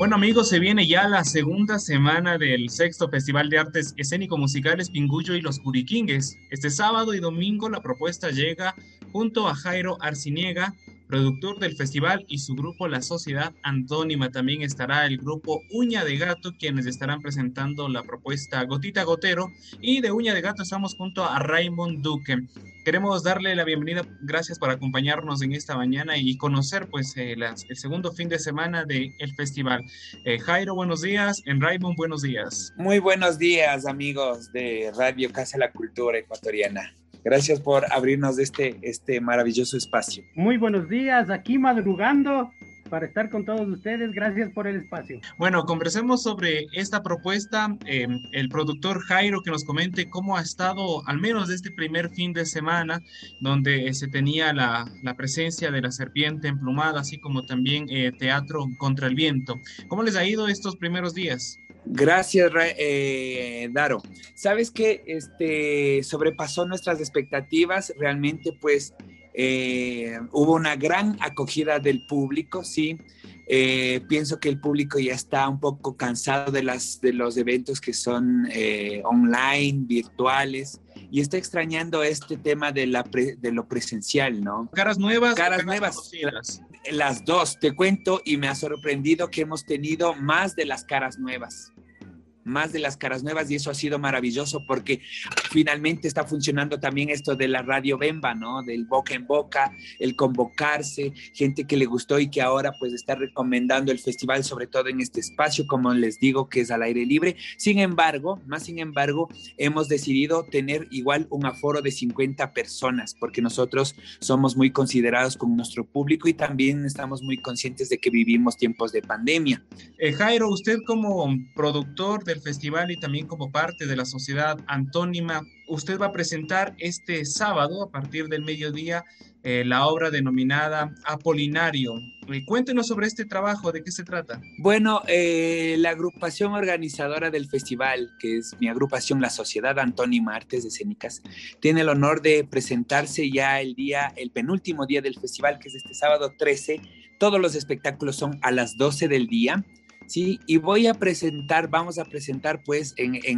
Bueno amigos, se viene ya la segunda semana del sexto Festival de Artes Escénico-Musicales Pinguyo y los Curiquingues. Este sábado y domingo la propuesta llega junto a Jairo Arciniega, productor del festival, y su grupo La Sociedad Antónima. También estará el grupo Uña de Gato, quienes estarán presentando la propuesta Gotita Gotero. Y de Uña de Gato estamos junto a Raymond Duque. Queremos darle la bienvenida, gracias por acompañarnos en esta mañana y conocer pues el segundo fin de semana del festival. Jairo, buenos días. En Raymond, buenos días. Muy buenos días, amigos de Radio Casa La Cultura Ecuatoriana. Gracias por abrirnos este maravilloso espacio. Muy buenos días, aquí madrugando para estar con todos ustedes. Gracias por el espacio. Bueno, conversemos sobre esta propuesta. El productor Jairo que nos comente cómo ha estado, al menos de este primer fin de semana, donde se tenía la presencia de la serpiente emplumada, así como también teatro contra el viento. ¿Cómo les ha ido estos primeros días? Gracias, Daro. Sabes que sobrepasó nuestras expectativas. Realmente, pues, hubo una gran acogida del público, sí. Pienso que el público ya está un poco cansado de los eventos que son online, virtuales, y está extrañando este tema de lo presencial, ¿no? Caras nuevas. Caras nuevas. Las dos, te cuento, y me ha sorprendido que hemos tenido más de las caras nuevas. Y eso ha sido maravilloso porque finalmente está funcionando también esto de la radio Bemba, ¿no? Del boca en boca, el convocarse, gente que le gustó y que ahora pues está recomendando el festival, sobre todo en este espacio, como les digo, que es al aire libre. Sin embargo, hemos decidido tener igual un aforo de 50 personas porque nosotros somos muy considerados con nuestro público y también estamos muy conscientes de que vivimos tiempos de pandemia. Jairo, usted como productor del festival y también como parte de la Sociedad Antónima, usted va a presentar este sábado a partir del mediodía la obra denominada Apolinario. Cuéntenos sobre este trabajo, ¿de qué se trata? Bueno, la agrupación organizadora del festival, que es mi agrupación, la Sociedad Antónima Artes Escénicas, tiene el honor de presentarse ya el penúltimo día del festival, que es este sábado 13. Todos los espectáculos son a las 12 del día. Sí, y vamos a presentar pues en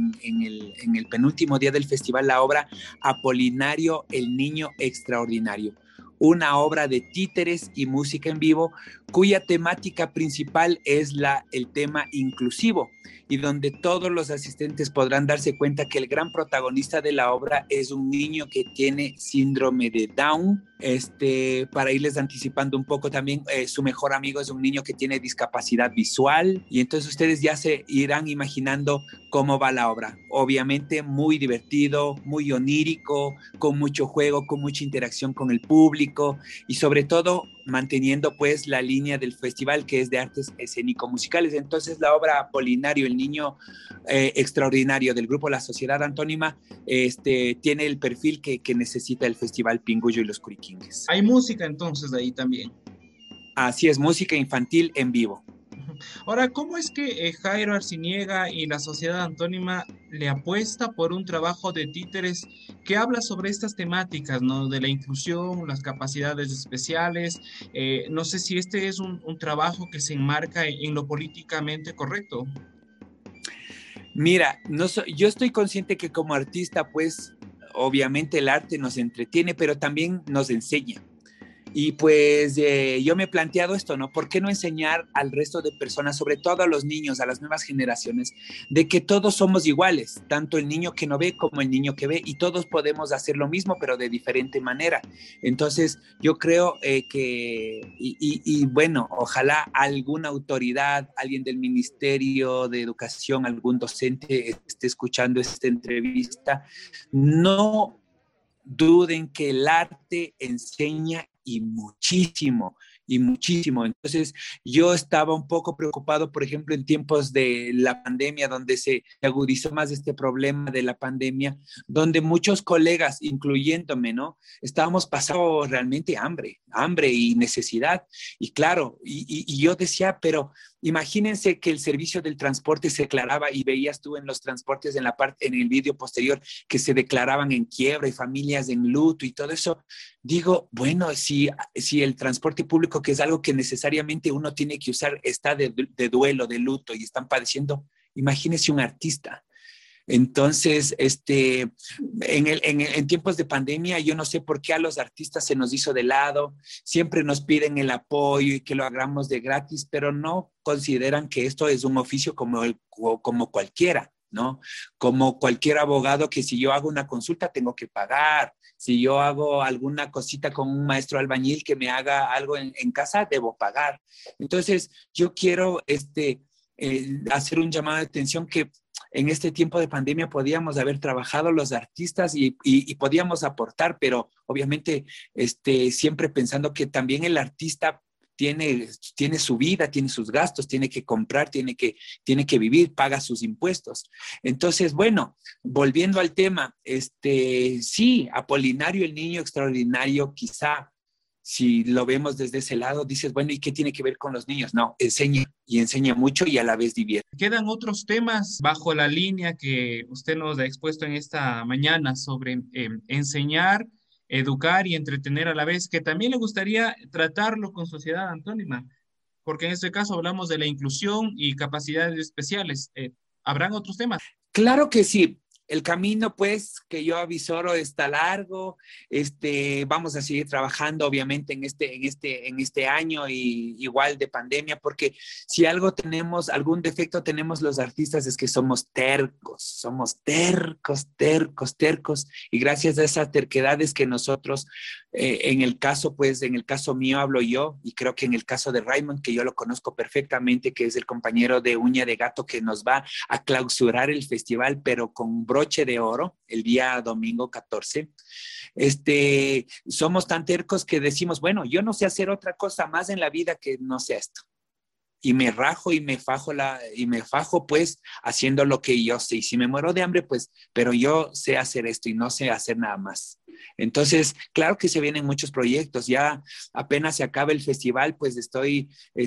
el penúltimo día del festival la obra Apolinario, el niño extraordinario, una obra de títeres y música en vivo cuya temática principal es el tema inclusivo y donde todos los asistentes podrán darse cuenta que el gran protagonista de la obra es un niño que tiene síndrome de Down. Para irles anticipando un poco también, su mejor amigo es un niño que tiene discapacidad visual y entonces ustedes ya se irán imaginando cómo va la obra. Obviamente muy divertido, muy onírico, con mucho juego, con mucha interacción con el público y sobre todo manteniendo pues la línea del festival que es de artes escénico-musicales. Entonces la obra Apolinario, el niño extraordinario del grupo La Sociedad Antónima, tiene el perfil que necesita el festival Pinguyo y los Curiquingues. Hay música entonces de ahí también. Así es, música infantil en vivo. Ahora, ¿cómo es que Jairo Arciniega y la Sociedad Antónima le apuesta por un trabajo de títeres que habla sobre estas temáticas, ¿no? De la inclusión, las capacidades especiales? No sé si este es un trabajo que se enmarca en lo políticamente correcto. Mira, yo estoy consciente que como artista, pues, obviamente el arte nos entretiene, pero también nos enseña. Y pues yo me he planteado esto, ¿no? ¿Por qué no enseñar al resto de personas, sobre todo a los niños, a las nuevas generaciones, de que todos somos iguales, tanto el niño que no ve como el niño que ve, y todos podemos hacer lo mismo, pero de diferente manera? Entonces, yo creo bueno, ojalá alguna autoridad, alguien del Ministerio de Educación, algún docente esté escuchando esta entrevista. No duden que el arte enseña y muchísimo, y muchísimo. Entonces, yo estaba un poco preocupado, por ejemplo, en tiempos de la pandemia, donde se agudizó más este problema de la pandemia, donde muchos colegas, incluyéndome, ¿no? Estábamos pasando realmente hambre y necesidad. Y claro, y yo decía, pero Imagínense que el servicio del transporte se declaraba y veías tú en los transportes en el vídeo posterior que se declaraban en quiebra y familias en luto y todo eso. Digo, bueno, si el transporte público, que es algo que necesariamente uno tiene que usar, está de duelo, de luto y están padeciendo, imagínense un artista. Entonces, en tiempos de pandemia, yo no sé por qué a los artistas se nos hizo de lado, siempre nos piden el apoyo y que lo hagamos de gratis, pero no consideran que esto es un oficio como cualquiera, ¿no? Como cualquier abogado que si yo hago una consulta tengo que pagar, si yo hago alguna cosita con un maestro albañil que me haga algo en casa, debo pagar. Entonces, yo quiero hacer un llamado de atención que en este tiempo de pandemia podíamos haber trabajado los artistas y podíamos aportar, pero obviamente siempre pensando que también el artista tiene su vida, tiene sus gastos, tiene que comprar, tiene que vivir, paga sus impuestos. Entonces, bueno, volviendo al tema, sí, Apolinario, el niño extraordinario, quizá si lo vemos desde ese lado, dices, bueno, ¿y qué tiene que ver con los niños? No, enseña y enseña mucho y a la vez divierte. ¿Quedan otros temas bajo la línea que usted nos ha expuesto en esta mañana sobre enseñar, educar y entretener a la vez, que también le gustaría tratarlo con Sociedad Antónima? Porque en este caso hablamos de la inclusión y capacidades especiales. ¿Habrán otros temas? Claro que sí. El camino, pues, que yo avisoro está largo. Vamos a seguir trabajando, obviamente, en este año y igual de pandemia, porque si algo tenemos, algún defecto tenemos los artistas es que somos tercos, y gracias a esas terquedades que nosotros, en el caso mío hablo yo, y creo que en el caso de Raymond, que yo lo conozco perfectamente, que es el compañero de Uña de Gato que nos va a clausurar el festival, pero con broche de oro el día domingo 14. Somos tan tercos que decimos, bueno, yo no sé hacer otra cosa más en la vida que no sea esto. Y me rajo y me fajo pues haciendo lo que yo sé. Y si me muero de hambre, pues, pero yo sé hacer esto y no sé hacer nada más. Entonces, claro que se vienen muchos proyectos. Ya apenas se acaba el festival, pues estoy,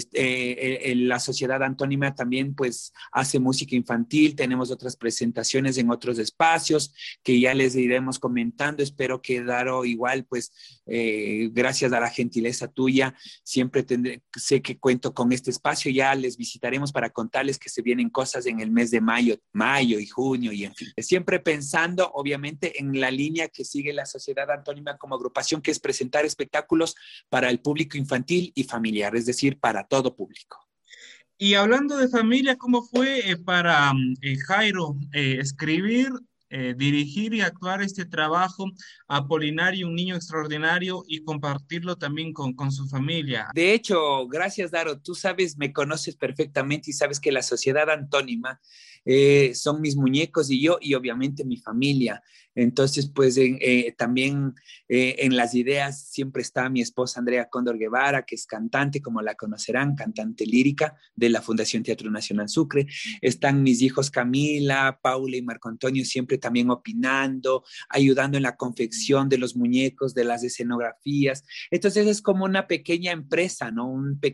la Sociedad Antónima también pues hace música infantil. Tenemos otras presentaciones en otros espacios que ya les iremos comentando. Espero que Daro igual, pues, gracias a la gentileza tuya, siempre sé que cuento con este espacio. Ya les visitaremos para contarles que se vienen cosas en el mes de mayo y junio y en fin. Siempre pensando, obviamente, en la línea que sigue la Sociedad Antónima como agrupación, que es presentar espectáculos para el público infantil y familiar, es decir, para todo público. Y hablando de familia, ¿cómo fue para Jairo escribir, dirigir y actuar este trabajo Apolinario, un niño extraordinario, y compartirlo también con su familia? De hecho, gracias, Daro. Tú sabes, me conoces perfectamente y sabes que la Sociedad Antónima son mis muñecos y obviamente mi familia. Entonces, pues también en las ideas siempre está mi esposa Andrea Cóndor Guevara, que es cantante, como la conocerán, cantante lírica de la Fundación Teatro Nacional Sucre. Están mis hijos Camila, Paula y Marco Antonio, siempre también opinando, ayudando en la confección de los muñecos, de las escenografías. Entonces es como una pequeña empresa, ¿no?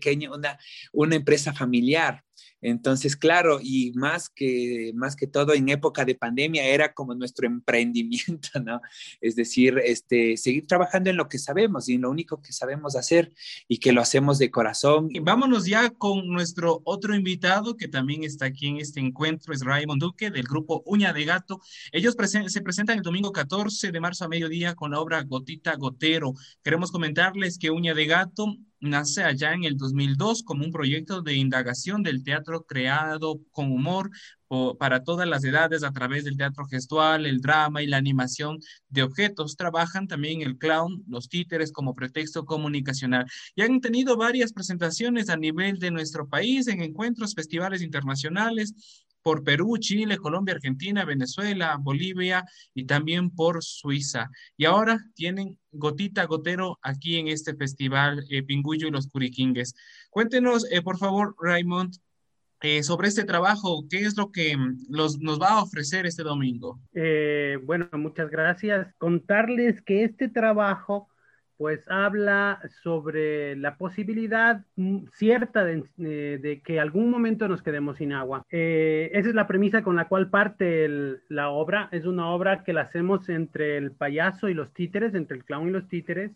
Una empresa familiar. Entonces, claro, y más que todo en época de pandemia era como nuestro emprendimiento, ¿no? Es decir, seguir trabajando en lo que sabemos y en lo único que sabemos hacer y que lo hacemos de corazón. Y vámonos ya con nuestro otro invitado que también está aquí en este encuentro, es Raymond Duque del grupo Uña de Gato. Ellos se presentan el domingo 14 de marzo a mediodía con la obra Gotita Gotero. Queremos comentarles que Uña de Gato nace allá en el 2002 como un proyecto de indagación del teatro creado con humor para todas las edades a través del teatro gestual, el drama y la animación de objetos. Trabajan también el clown, los títeres como pretexto comunicacional y han tenido varias presentaciones a nivel de nuestro país en encuentros, festivales internacionales por Perú, Chile, Colombia, Argentina, Venezuela, Bolivia y también por Suiza. Y ahora tienen Gotita Gotero aquí en este festival Pinguyo y los Curiquingues. Cuéntenos, por favor, Raymond, sobre este trabajo, ¿qué es lo que nos va a ofrecer este domingo? Bueno, muchas gracias. Contarles que este trabajo pues habla sobre la posibilidad cierta de que algún momento nos quedemos sin agua. Esa es la premisa con la cual parte la obra. Es una obra que la hacemos entre el payaso y los títeres, entre el clown y los títeres,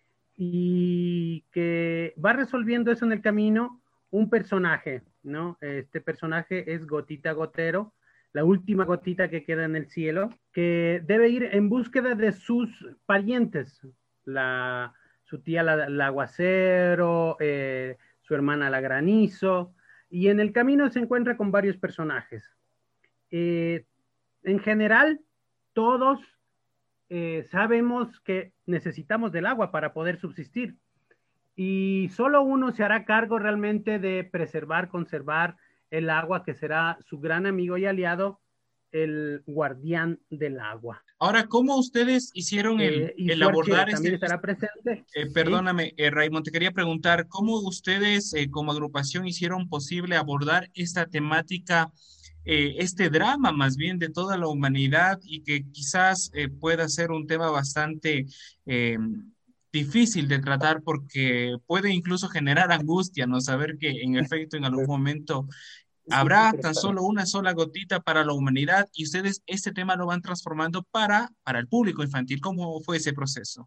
y que va resolviendo eso en el camino un personaje, ¿no? Este personaje es Gotita Gotero, la última gotita que queda en el cielo, que debe ir en búsqueda de sus parientes, su tía la aguacero, su hermana la granizo, y en el camino se encuentra con varios personajes. En general, todos sabemos que necesitamos del agua para poder subsistir, y solo uno se hará cargo realmente de preservar, conservar el agua, que será su gran amigo y aliado, el guardián del agua. Ahora, ¿cómo ustedes hicieron el abordar también estará presente? Perdóname, Raymond, te quería preguntar, ¿cómo ustedes como agrupación hicieron posible abordar esta temática, este drama más bien de toda la humanidad, y que quizás pueda ser un tema bastante difícil de tratar, porque puede incluso generar angustia, ¿no? Saber que en efecto en algún momento habrá tan solo una sola gotita para la humanidad, y ustedes este tema lo van transformando para el público infantil. ¿Cómo fue ese proceso?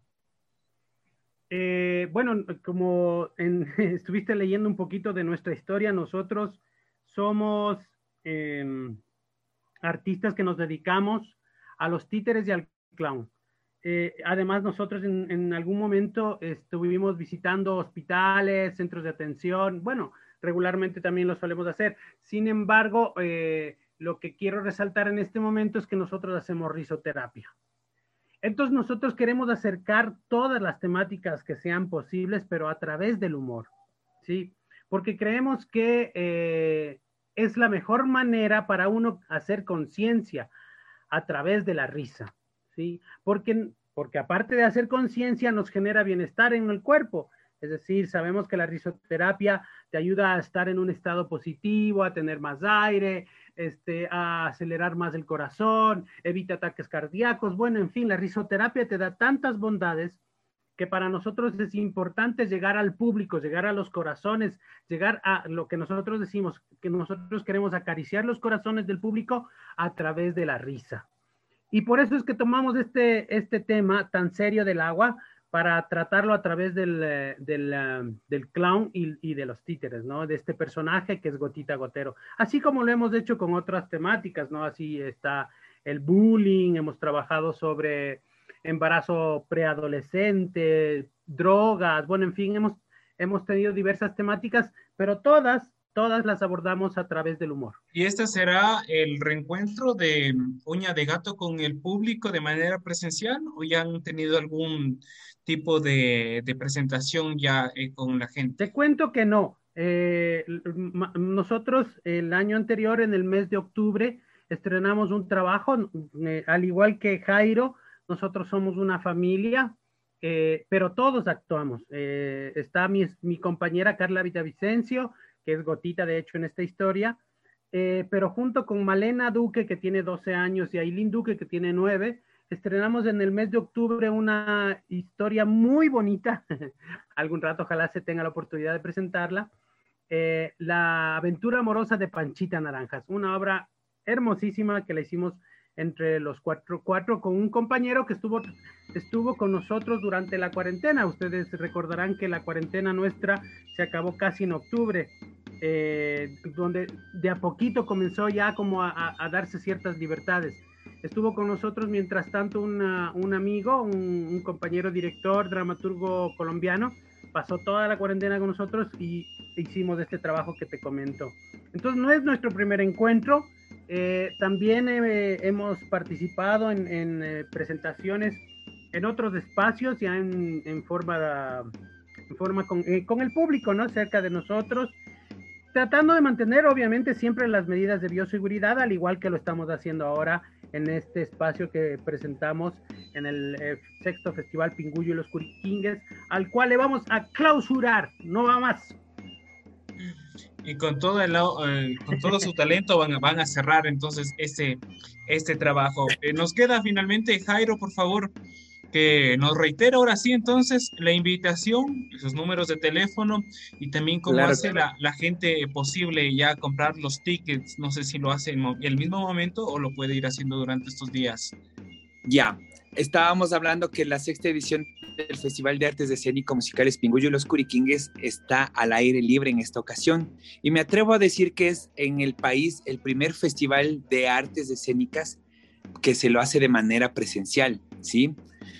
Bueno, como estuviste leyendo un poquito de nuestra historia, nosotros somos artistas que nos dedicamos a los títeres y al clown. Además, nosotros en algún momento estuvimos visitando hospitales, centros de atención. Bueno, regularmente también lo solemos hacer. Sin embargo, lo que quiero resaltar en este momento es que nosotros hacemos risoterapia. Entonces, nosotros queremos acercar todas las temáticas que sean posibles, pero a través del humor, ¿sí? Porque creemos que es la mejor manera para uno hacer conciencia a través de la risa, ¿sí? Porque aparte de hacer conciencia, nos genera bienestar en el cuerpo. Es decir, sabemos que la risoterapia te ayuda a estar en un estado positivo, a tener más aire, a acelerar más el corazón, evita ataques cardíacos. Bueno, en fin, la risoterapia te da tantas bondades que para nosotros es importante llegar al público, llegar a los corazones, llegar a lo que nosotros decimos, que nosotros queremos acariciar los corazones del público a través de la risa. Y por eso es que tomamos este tema tan serio del agua, para tratarlo a través del clown y de los títeres, ¿no? De este personaje que es Gotita Gotero. Así como lo hemos hecho con otras temáticas, ¿no? Así está el bullying, hemos trabajado sobre embarazo preadolescente, drogas, bueno, en fin, hemos tenido diversas temáticas, pero todas las abordamos a través del humor. ¿Y este será el reencuentro de Uña de Gato con el público de manera presencial, o ya han tenido algún tipo de presentación ya con la gente? Te cuento que no. Nosotros el año anterior, en el mes de octubre, estrenamos un trabajo, al igual que Jairo, nosotros somos una familia, pero todos actuamos. Está mi compañera Carla Villavicencio, que es Gotita, de hecho, en esta historia, pero junto con Malena Duque, que tiene 12 años, y Ailín Duque, que tiene 9, estrenamos en el mes de octubre una historia muy bonita, algún rato ojalá se tenga la oportunidad de presentarla, La aventura amorosa de Panchita Naranjas, una obra hermosísima que la hicimos entre los cuatro con un compañero que estuvo con nosotros durante la cuarentena. Ustedes recordarán que la cuarentena nuestra se acabó casi en octubre, donde de a poquito comenzó ya como a darse ciertas libertades. Estuvo con nosotros mientras tanto un amigo, un compañero director, dramaturgo colombiano, pasó toda la cuarentena con nosotros y hicimos este trabajo que te comento. Entonces no es nuestro primer encuentro, también hemos participado en presentaciones en otros espacios, ya en forma con el público, ¿no? Cerca de nosotros, tratando de mantener obviamente siempre las medidas de bioseguridad, al igual que lo estamos haciendo ahora en este espacio que presentamos en el sexto Festival Pinguyo y los Curiquingues, al cual le vamos a clausurar, no va más. Y con todo su talento van a cerrar entonces este trabajo. Nos queda finalmente, Jairo, por favor, que nos reitera ahora sí entonces la invitación, sus números de teléfono y también cómo Claro. hace la gente posible ya comprar los tickets. No sé si lo hace en el mismo momento o lo puede ir haciendo durante estos días. Ya, estábamos hablando que la sexta edición del Festival de Artes Escénicas Musicales Pinguyo y los Curiquingues está al aire libre en esta ocasión. Y me atrevo a decir que es en el país el primer festival de artes escénicas que se lo hace de manera presencial, ¿sí?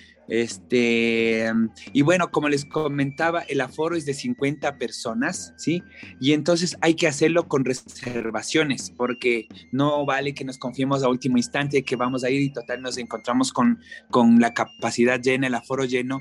Y bueno, como les comentaba, el aforo es de 50 personas, ¿sí? Y entonces hay que hacerlo con reservaciones, porque no vale que nos confiemos a último instante que vamos a ir y total nos encontramos con la capacidad llena, el aforo lleno,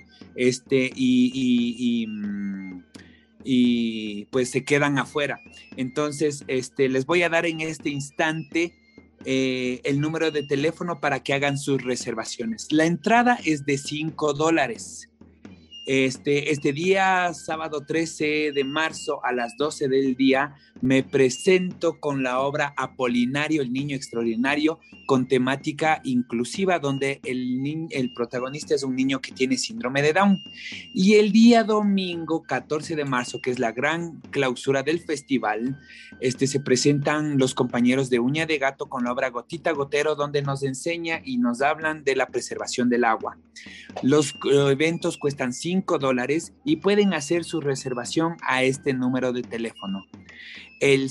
y pues se quedan afuera. Entonces, les voy a dar en este instante el número de teléfono para que hagan sus reservaciones. La entrada es de $5. Este día, sábado 13 de marzo a las 12 del día, me presento con la obra Apolinario, el niño extraordinario, con temática inclusiva, donde el protagonista es un niño que tiene síndrome de Down. Y el día domingo 14 de marzo, que es la gran clausura del festival, se presentan los compañeros de Uña de Gato con la obra Gotita Gotero, donde nos enseña y nos hablan de la preservación del agua. Los eventos cuestan $5 y pueden hacer su reservación a este número de teléfono, el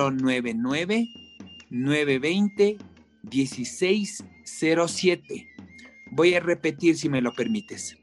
099-920-1607. Voy a repetir si me lo permites.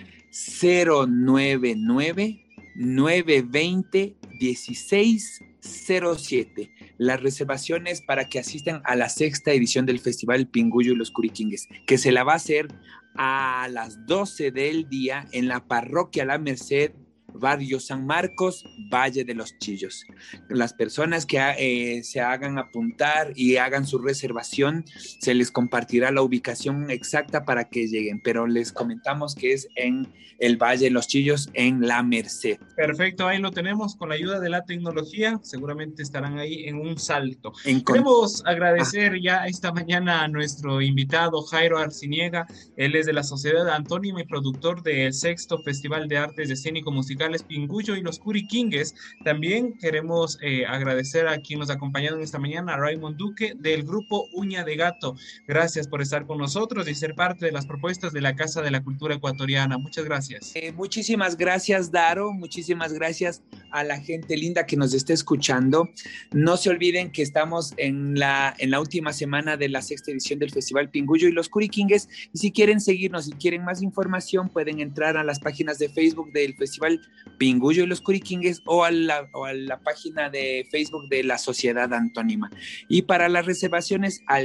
099-920-1607. Las reservaciones para que asistan a la sexta edición del Festival Pinguyo y los Curiquingues, que se la va a hacer a las 12 del día en la parroquia La Merced, barrio San Marcos, Valle de los Chillos. Las personas que se hagan apuntar y hagan su reservación, se les compartirá la ubicación exacta para que lleguen, pero les comentamos que es en el Valle de los Chillos, en La Merced. Perfecto, ahí lo tenemos con la ayuda de la tecnología, seguramente estarán ahí en un salto. Queremos agradecer ya esta mañana a nuestro invitado Jairo Arciniega. Él es de la Sociedad Antónima y productor del sexto Festival de Artes Escénico Musicales Pinguyo y los Curiquingues. También queremos agradecer a quien nos ha acompañado esta mañana, a Raymond Duque del grupo Uña de Gato. Gracias por estar con nosotros y ser parte de las propuestas de la Casa de la Cultura Ecuatoriana. Muchas gracias. Muchísimas gracias, Daro. Muchísimas gracias a la gente linda que nos está escuchando. No se olviden que estamos en la última semana de la sexta edición del Festival Pinguyo y los Curiquingues. Y si quieren seguirnos, si quieren más información, pueden entrar a las páginas de Facebook del Festival Pinguyo y los Curiquingues o a la página de Facebook de la Sociedad Antónima. Y para las reservaciones al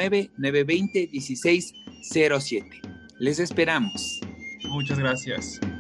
099-920-1607. Les esperamos. Muchas gracias.